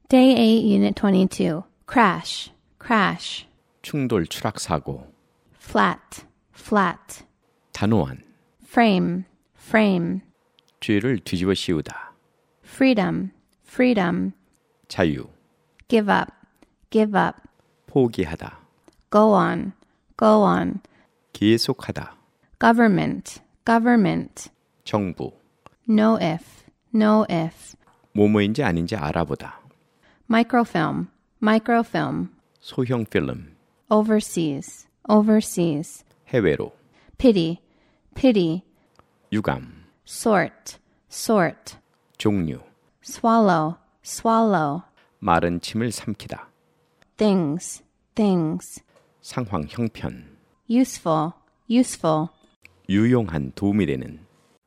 Day 8, Unit 22. Crash, crash. 충돌, 추락, 사고. Flat, flat. 단호한. Frame, frame. 뒤를 뒤집어 씌우다. Freedom, freedom. 자유. Give up, give up. 포기하다. Go on, go on. 계속하다. Government, government. 정부. No if, no if. 뭐뭐인지 아닌지 알아보다. Microfilm, microfilm. 소형 필름. Overseas, overseas. 해외로. Pity, pity. 유감. Sort, sort. 종류. Swallow, swallow. 마른 침을 삼키다. Things, things. 상황, 형편. Useful, useful. 유용한, 도움이 되는.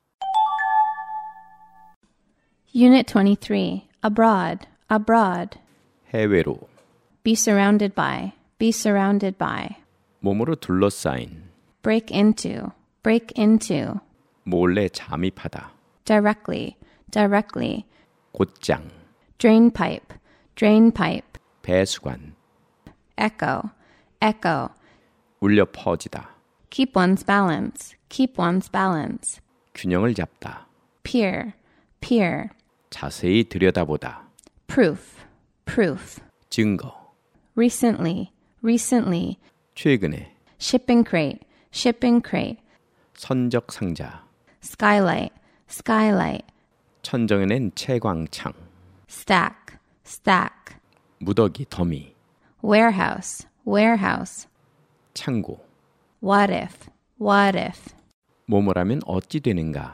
Unit 23. Abroad, abroad. 해외로. Be surrounded by, be surrounded by. 몸으로 둘러싸인. Break into, break into. 몰래 잠입하다. Directly, directly. 곧장. Drain pipe, drain pipe. 배수관. Echo, echo. 울려 퍼지다. Keep one's balance, keep one's balance. 균형을 잡다. Peer, peer. 자세히 들여다보다. Proof, proof. 증거. Recently, recently. 최근에. Shipping crate, shipping crate. 선적 상자. Skylight, skylight. 천정에는 채광창. Stack, stack. 무더기, 더미. Warehouse, warehouse. 창고. What if, what if. 뭐뭐라면 어찌 되는가.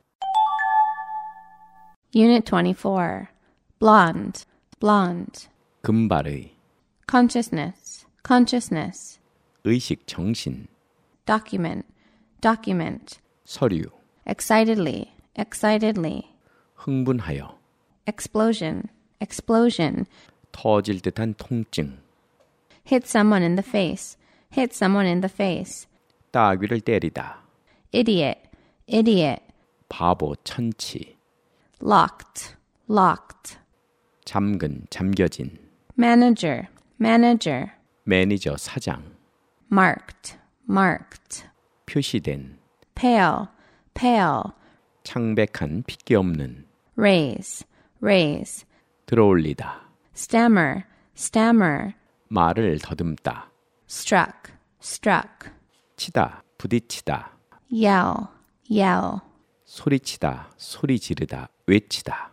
Unit 24. Blonde, blonde. 금발의. Consciousness, consciousness. 의식, 정신. Document, document. 서류. Excitedly, excitedly. 흥분하여. Explosion, explosion. 터질 듯한 통증. Hit someone in the face, hit someone in the face. 따귀를 때리다. Idiot, idiot. 바보, 천치. Locked, locked. 잠근, 잠겨진. Manager, manager. 매니저, 사장. Marked, marked. 표시된. Pale, pale. 창백한, 핏기 없는. Raise, raise. 들어올리다. Stammer, stammer. 말을 더듬다. Struck, struck. 치다, 부딪히다. Yell, yell. 소리치다, 소리 지르다, 외치다.